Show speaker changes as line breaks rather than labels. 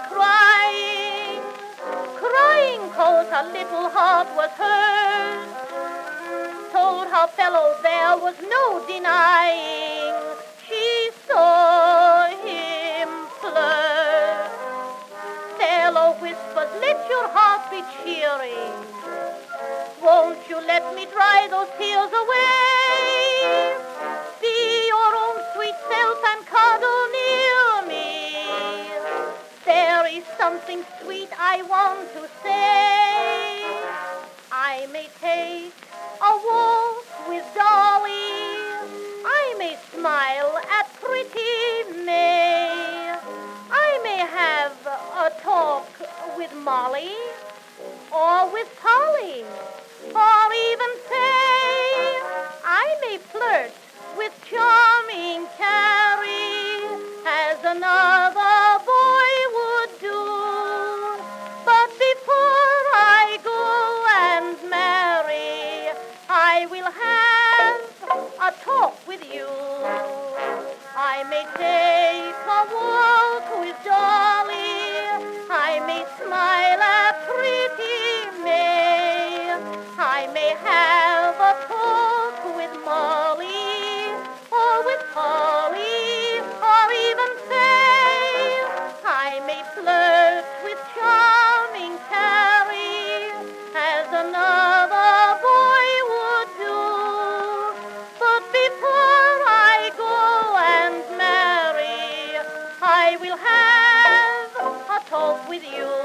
crying, crying 'cause her little heart was hurt. Told her fellow there was no denying she saw him flirt. Fellow whispers, let your heart be cheery. Won't you let me dry those tears away? Be your own sweet self and cuddle near me. There is something sweet I want to say. I may take a walk with Dolly. I may smile at pretty May. I may have a talk with Molly or with Polly, or even say I may flirt with charming Carrie as another boy would do. But before I go and marry, I will have a talk with you. I may take a walk with Dolly. I may smile at pretty May. I may have a talk with Molly or with Polly, or even say I may flirt with charming Carrie as another boy would do. But before I go and marry, I will have a talk with you.